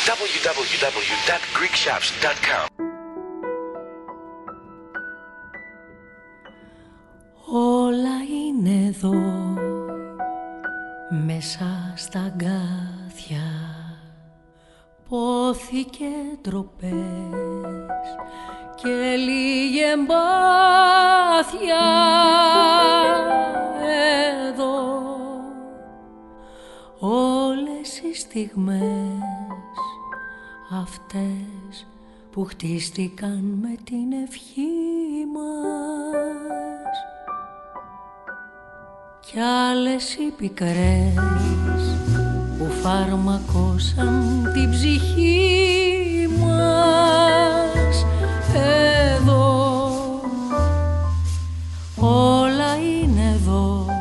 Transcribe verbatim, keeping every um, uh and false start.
double-u double-u double-u dot greek shops dot com. Όλα είναι εδώ, μέσα στα αγκάθια, πόθη και ντροπές και λίγη εμπάθεια. Εδώ όλες οι στιγμές αυτές που χτίστηκαν με την ευχή μας, κι άλλες οι πικρές που φάρμακωσαν την ψυχή μας. Εδώ όλα είναι εδώ,